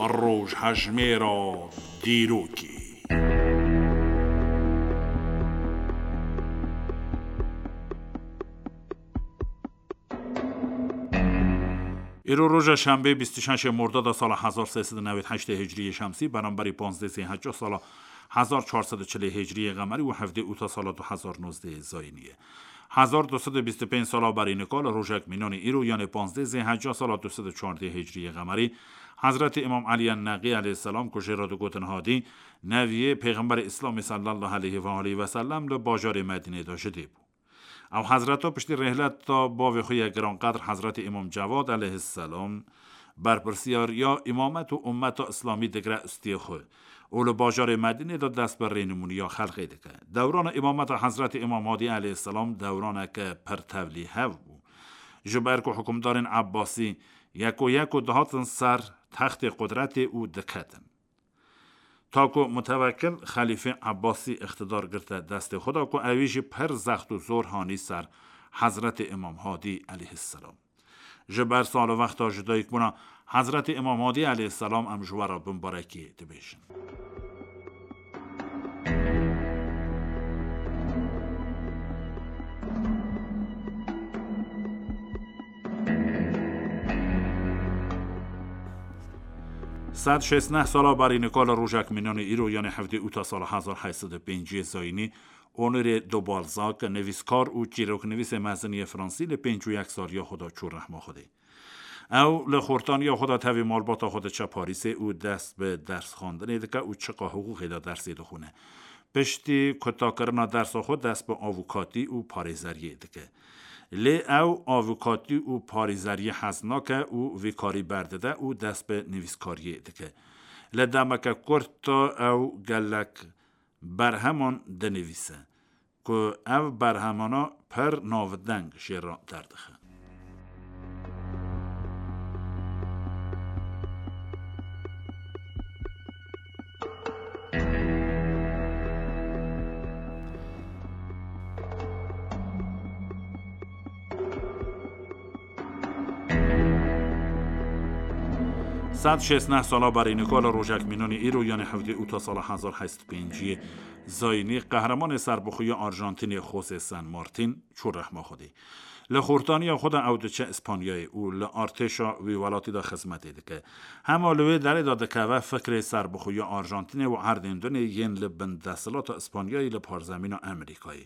روژهژمێرە دیروکی. ایرو روز شنبه 26 مرداد سال 1398 هجری شمسی برابر 15 ذی‌حجه سال 1440 هجری قمری و 17 اوت سال 2019 زاینیه. 1225 سال برای نکال روژک مینان ایرو یعنی 15 ذی‌حجه سال 214 هجری قمری حضرت امام علی النقی علیه السلام که را گوتن هادی نویه پیغمبر اسلام صلی الله علیه و آله و سلم ل باجار مدینه داشته بود. او حضرت ها پشتی رحلت تا با وخوی گرانقدر حضرت امام جواد علیه السلام برپرسیار یا امامت و امت اسلامی دگره استی خود اول باجار مدینه دا دست بر رینمونی یا خلقی دکه. دوران امامت حضرت امام هادی علیه السلام دوران که پر تولیه بود. جبر که حکمدارن عباسی یک و دهاتن سر تخت قدرت او دکتن. تا که متوکل خلیفه عباسی اقتدار گرفته دست خدا که اویش پر زخت و زور هانی سر حضرت امام هادی علیه السلام. جبر سال وقتا جدایی کنه حضرت امام هادی علیه السلام هم جوارا بمبارکی دبیشن. صد 16 سال برای نکال روژک مینان ایرو یعنی 17 اوت سال 1805 زاینی اونر دو بالزاک نویسکار و چیروک نویس مزنی فرانسی ل 51 سال یا خدا چور رحمه خوده. او لخورتان یا خدا تاوی مالباتا خود چه پاریسه او دست به درس خواندن دکه او چقا حقوقی دا درسی دخونه. پشتی کتا کرنا درس خود دست به آووکاتی او پاریزریه دکه. لی او آووکاتی او پاریزری حزناکه او ویکاری بردده او دست به نویسکاریه دکه. لی دمکه کرتا او گلک برهمان دنویسه که او برهمانا پر ناودنگ شیرا دردخه. صد 16 سالا برای نکال روژک مینان ایرو یعنی 17 اوت سال 1805 زاینی قهرمان سربخوی آرژانتین خوسه سن مارتین چور رحمه خودی لخورتانی خود اودچه اسپانیایی او لارتشا وی ولاتی دا خدمت که همالوی داره داده که و فکر سربخوی آرژانتین و اردندون ین لبند دستلات اسپانیایی لپارزمین امریکایی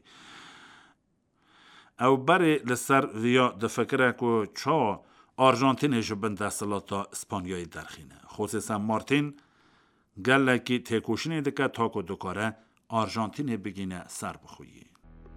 او بری لسر ویا دفکره که چا آرژانتین جبن دستلات اسپانیایی درخینه. خصوصا مارتین گلکی تکوشنی دکه تا که دکاره آرژانتین بگینه سر بخویی.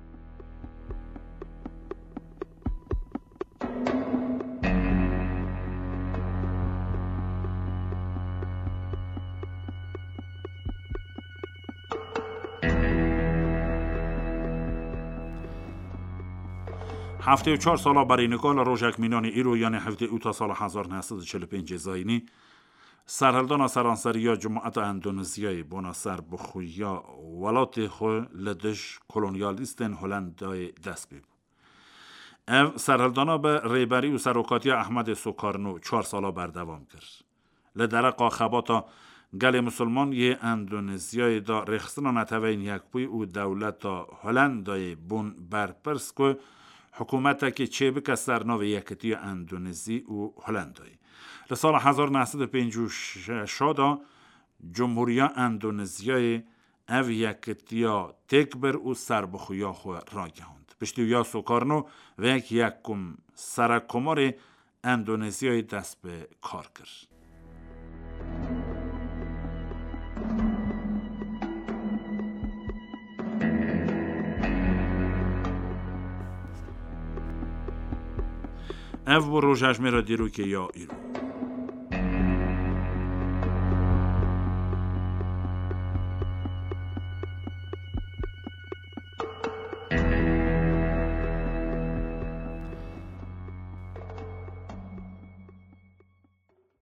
هفته و 4 سالا برای نکال روژک مینان ایرو یعنی 17 اوت سال 1945 زاینی سرهلدان سرانسری یا جماعت اندونزیای بنا سر بخویا ولات خو لدش کلونیالیستن هلندای دست بید. او سرهلدانا به ریبری و سروکاتی احمد سوکارنو 4 سالا بردوام کرد. لدرقا خباتا گل مسلمان یه اندونزیای دا رخصنا نتوین یک پوی او دولت هلندای بون برپرس که حکومت که چه بک سرناو یکتی اندونزی و هلندایی. لسال 1956 دا جمهوری اندونزیای او یکتیا تکبر و سربخویا خو را گهاند. پشتی یا سوکارنو و یکم سرکمار اندونزیای دست به کار کرد. او روژهژمێرە دیروکی یا ایرو